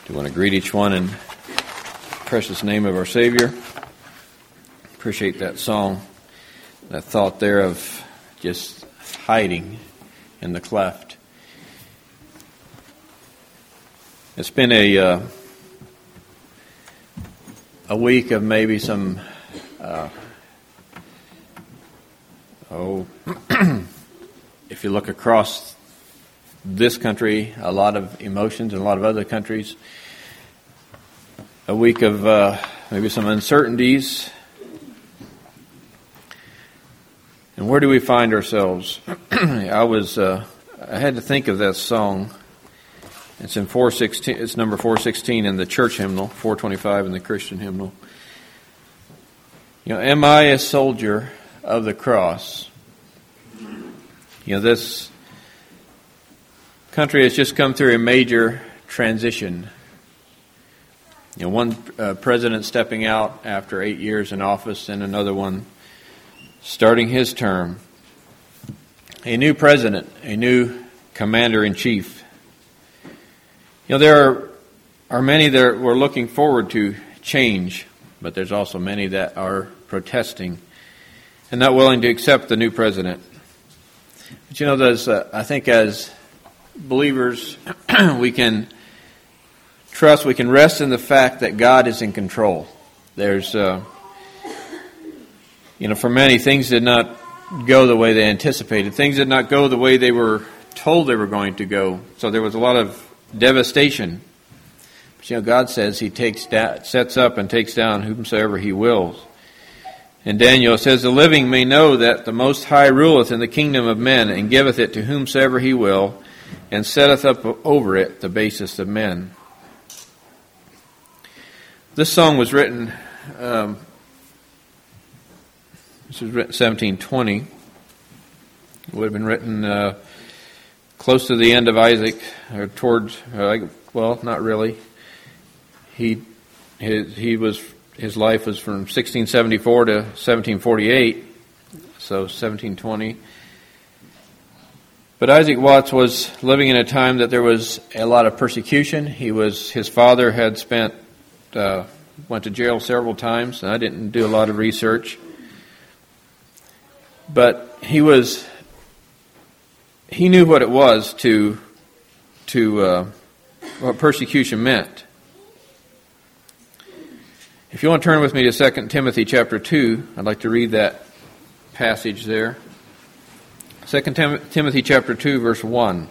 Do want to greet each one in the precious name of our Savior. Appreciate that song, that thought there of just hiding in the cleft. It's been a week of maybe some if you look across this country, a lot of emotions in a lot of other countries. A week of maybe some uncertainties. And where do we find ourselves? I had to think of that song. It's in 416. It's number 416 in the church hymnal, 425 in the Christian hymnal. Am I a soldier of the cross? This country has just come through a major transition. One president stepping out after 8 years in office and another one starting his term. A new president, a new commander-in-chief. There are many that we're looking forward to change, but there's also many that are protesting and not willing to accept the new president. But I think as believers, we can trust, we can rest in the fact that God is in control. There's, for many, things did not go the way they anticipated. Things did not go the way they were told they were going to go. So there was a lot of devastation. But God says He sets up and takes down whomsoever He wills. And Daniel says, "The living may know that the Most High ruleth in the kingdom of men, and giveth it to whomsoever He will, and setteth up over it the basest of men." This song was written, this was written 1720. It would have been written close to the end of Isaac, or towards, not really. His life was from 1674 to 1748, so 1720. But Isaac Watts was living in a time that there was a lot of persecution. His father had went to jail several times, and I didn't do a lot of research. But he knew what it was what persecution meant. If you want to turn with me to 2 Timothy chapter 2, I'd like to read that passage there. 2 Timothy chapter 2, verse 1.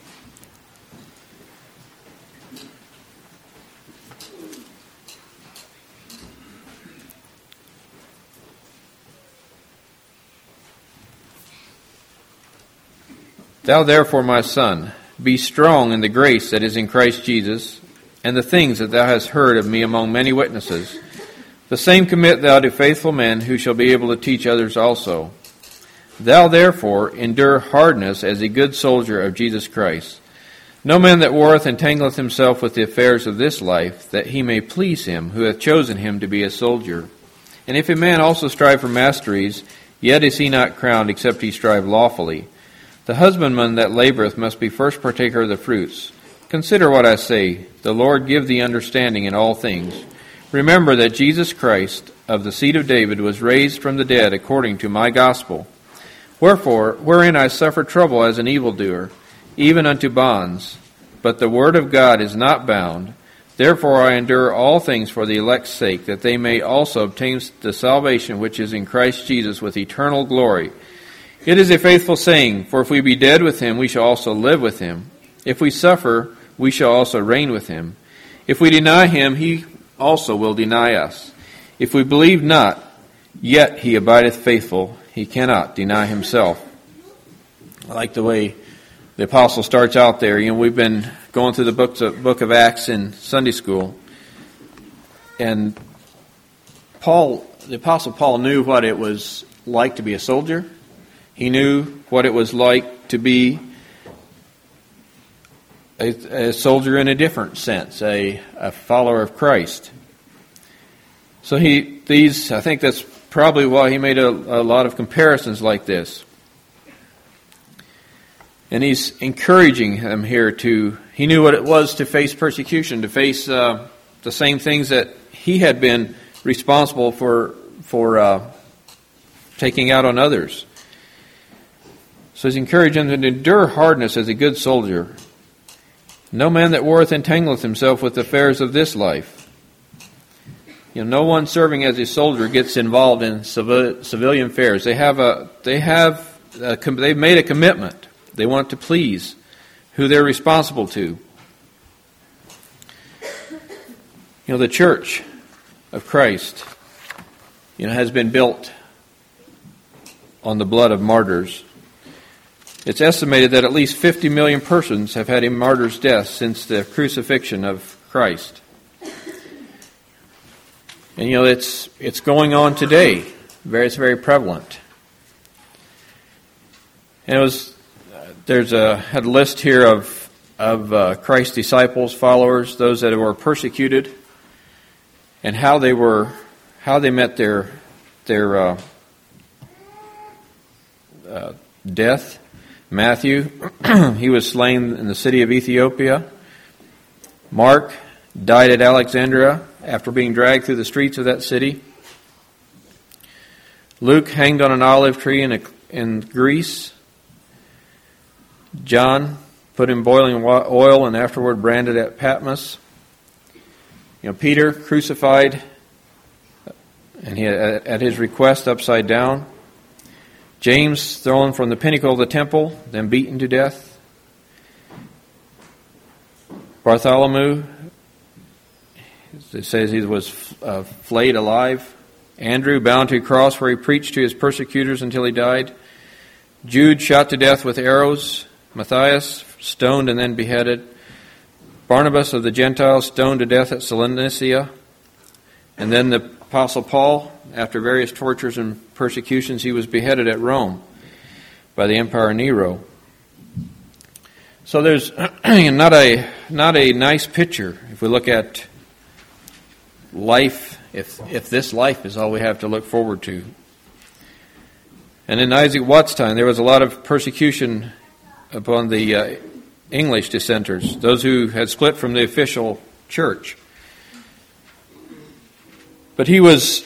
"Thou therefore, my son, be strong in the grace that is in Christ Jesus, and the things that thou hast heard of me among many witnesses. The same commit thou to faithful men, who shall be able to teach others also. Thou therefore endure hardness as a good soldier of Jesus Christ. No man that warreth entangleth himself with the affairs of this life, that he may please him who hath chosen him to be a soldier. And if a man also strive for masteries, yet is he not crowned, except he strive lawfully. The husbandman that laboureth must be first partaker of the fruits. Consider what I say. The Lord give thee understanding in all things. Remember that Jesus Christ, of the seed of David, was raised from the dead according to my gospel. Wherefore, wherein I suffer trouble as an evildoer, even unto bonds. But the word of God is not bound. Therefore I endure all things for the elect's sake, that they may also obtain the salvation which is in Christ Jesus with eternal glory. It is a faithful saying, for if we be dead with him, we shall also live with him. If we suffer, we shall also reign with him. If we deny him, he also will deny us. If we believe not, yet he abideth faithful. He cannot deny himself." I like the way the apostle starts out there. We've been going through the book of Acts in Sunday school. And the apostle Paul knew what it was like to be a soldier. He knew what it was like to be a soldier in a different sense, a follower of Christ. So I think that's probably why he made a lot of comparisons like this. And he's encouraging them here he knew what it was to face persecution, to face the same things that he had been responsible for taking out on others. So he's encouraging them to endure hardness as a good soldier. No man that warreth entangleth himself with affairs of this life. No one serving as a soldier gets involved in civilian affairs. They've made a commitment. They want to please who they're responsible to. The church of Christ, has been built on the blood of martyrs. It's estimated that at least 50 million persons have had a martyr's death since the crucifixion of Christ. And it's going on today. It's very prevalent. And had a list here of Christ's disciples, followers, those that were persecuted, and how they met their death. Matthew, he was slain in the city of Ethiopia. Mark died at Alexandria after being dragged through the streets of that city. Luke hanged on an olive tree in Greece. John put in boiling oil and afterward branded at Patmos. Peter crucified, and he at his request upside down. James thrown from the pinnacle of the temple, then beaten to death. Bartholomew, it says he was flayed alive. Andrew bound to a cross where he preached to his persecutors until he died. Jude shot to death with arrows. Matthias stoned and then beheaded. Barnabas of the Gentiles stoned to death at Seleucia. And then the Apostle Paul, after various tortures and persecutions, he was beheaded at Rome by the Emperor Nero. So there's not a nice picture if we look at life, if this life is all we have to look forward to. And in Isaac Watts' time, there was a lot of persecution upon the English dissenters, those who had split from the official church. But he was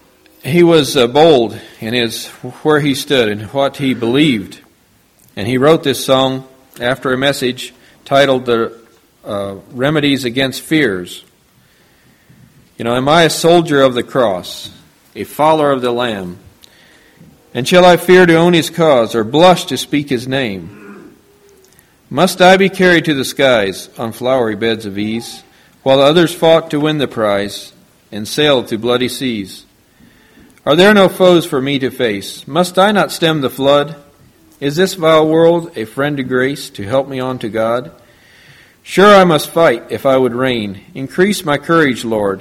bold in where he stood and what he believed, and he wrote this song after a message titled "The Remedies Against Fears." Am I a soldier of the cross, a follower of the Lamb? And shall I fear to own his cause, or blush to speak his name? Must I be carried to the skies on flowery beds of ease, while others fought to win the prize and sailed through bloody seas? Are there no foes for me to face? Must I not stem the flood? Is this vile world a friend to grace, to help me on to God? Sure I must fight if I would reign. Increase my courage, Lord.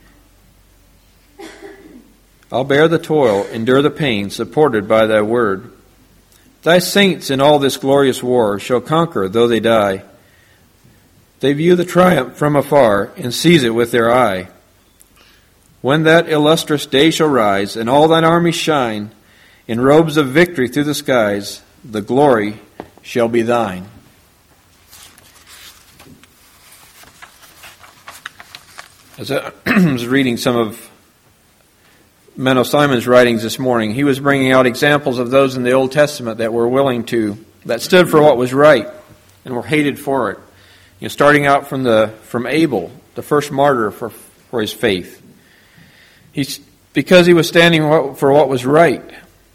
I'll bear the toil, endure the pain, supported by thy word. Thy saints in all this glorious war shall conquer, though they die. They view the triumph from afar and seize it with their eye. When that illustrious day shall rise, and all thine armies shine, in robes of victory through the skies, the glory shall be thine. As I was reading some of Menno Simon's writings this morning, he was bringing out examples of those in the Old Testament that stood for what was right and were hated for it. Starting out from Abel, the first martyr for his faith. Because he was standing for what was right.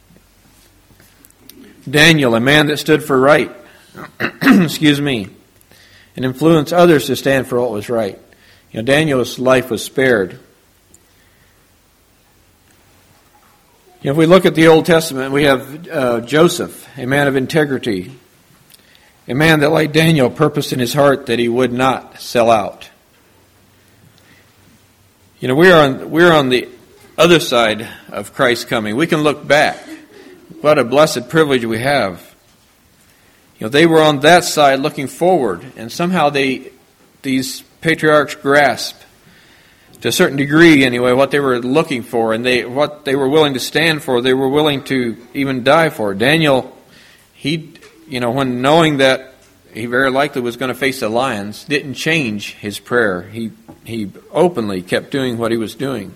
Daniel, a man that stood for right, and influenced others to stand for what was right. Daniel's life was spared. If we look at the Old Testament, we have Joseph, a man of integrity, a man that, like Daniel, purposed in his heart that he would not sell out. We're on the other side of Christ's coming. We can look back. What a blessed privilege we have. They were on that side looking forward, and somehow these patriarchs grasped, to a certain degree anyway, what they were looking for, and what they were willing to stand for, they were willing to even die for. Daniel, he when knowing that he very likely was going to face the lions, didn't change his prayer. He openly kept doing what he was doing.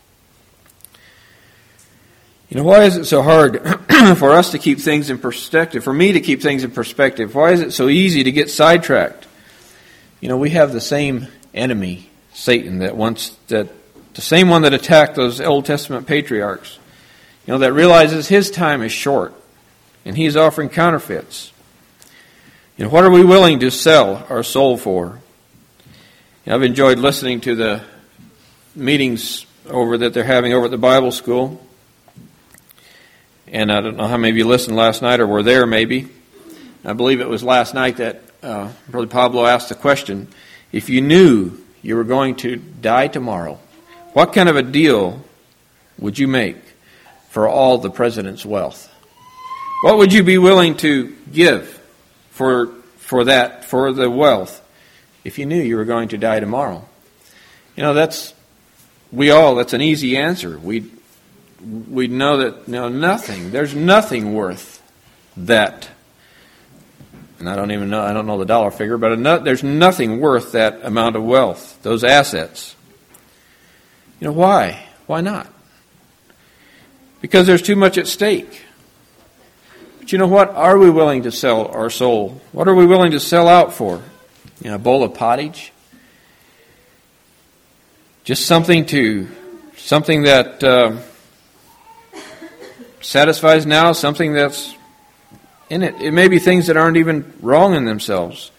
Why is it so hard for us to keep things in perspective, for me to keep things in perspective? Why is it so easy to get sidetracked? We have the same enemy, Satan, the same one that attacked those Old Testament patriarchs, that realizes his time is short, and he's offering counterfeits. What are we willing to sell our soul for? I've enjoyed listening to the meetings that they're having over at the Bible school. And I don't know how many of you listened last night or were there maybe. I believe it was last night that Brother Pablo asked the question, if you knew you were going to die tomorrow, what kind of a deal would you make for all the president's wealth? What would you be willing to give for the wealth, if you knew you were going to die tomorrow? That's an easy answer. We know that there's nothing worth that. And I don't know the dollar figure, but there's nothing worth that amount of wealth, those assets. Why? Why not? Because there's too much at stake. But what are we willing to sell our soul? What are we willing to sell out for? A bowl of pottage? Just something that satisfies now, something that's in it. It may be things that aren't even wrong in themselves.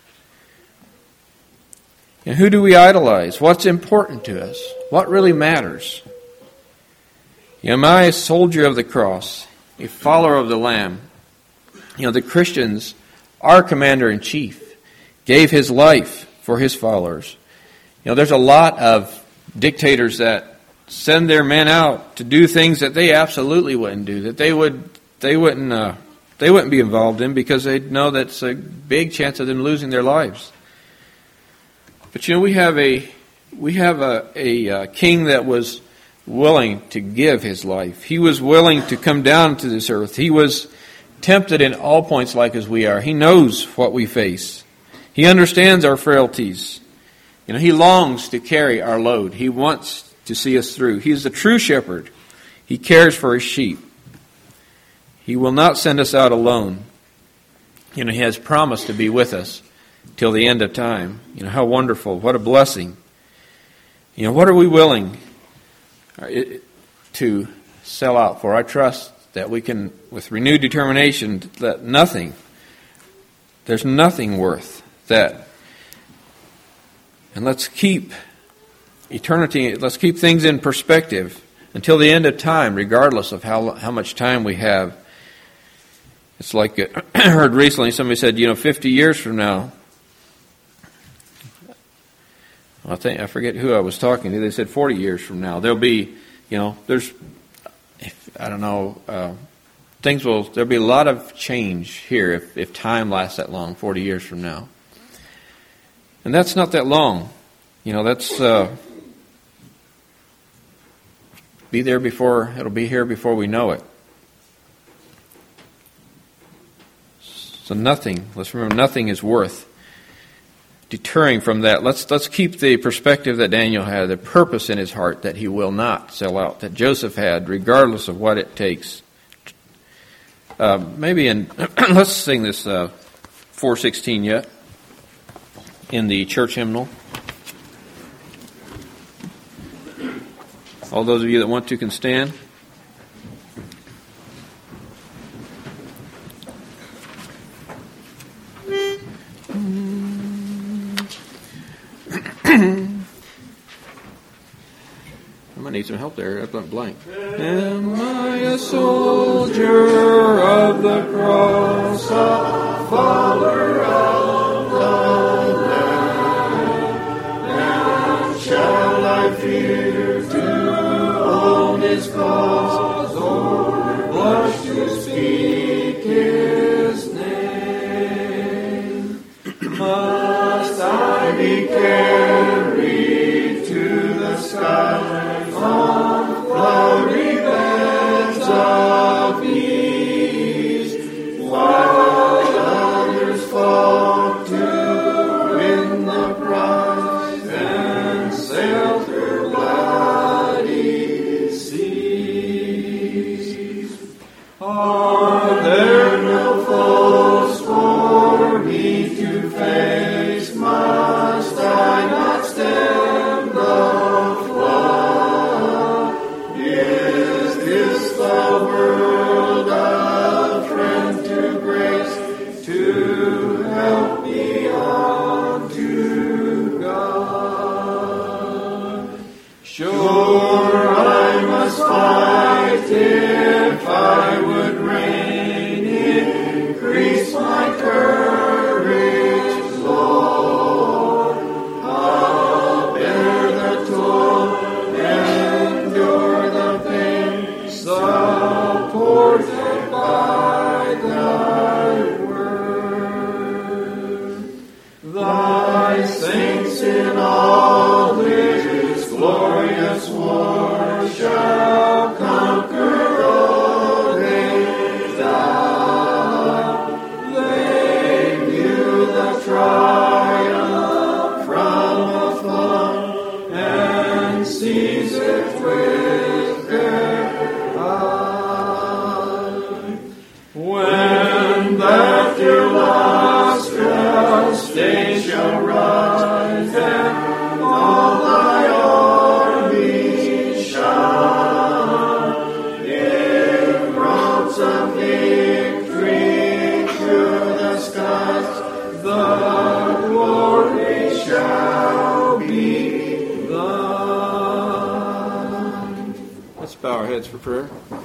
And who do we idolize? What's important to us? What really matters? Am I a soldier of the cross, a follower of the Lamb? The Christians, our commander-in-chief, gave his life for his followers. There's a lot of dictators that send their men out to do things that they absolutely wouldn't do, that they wouldn't be involved in, because they know that's a big chance of them losing their lives. But we have a king that was willing to give his life. He was willing to come down to this earth. He was tempted in all points like as we are. He knows what we face. He understands our frailties. He longs to carry our load. He wants to see us through. He is the true shepherd. He cares for his sheep. He will not send us out alone. He has promised to be with us till the end of time. How wonderful. What a blessing. What are we willing to sell out for? I trust that we can, with renewed determination, that there's nothing worth that. And let's keep things in perspective until the end of time, regardless of how much time we have. It's like I heard recently, somebody said, 50 years from now, I forget who I was talking to, they said 40 years from now, there'll be, there'll be a lot of change here if time lasts that long, 40 years from now. And that's not that long. It'll be here before we know it. So let's remember, nothing is worth deterring from that. Let's keep the perspective that Daniel had, the purpose in his heart that he will not sell out, that Joseph had, regardless of what it takes. Let's sing this 416 yet in the church hymnal. All those of you that want to can stand. I might need some help there. I went blank. Am I a soldier of the cross, a follower of the Lamb? Now shall I fear to own his cause, or blush to speak his name? Must I be carried to the sky on flowery beds of ease, while the heads for prayer.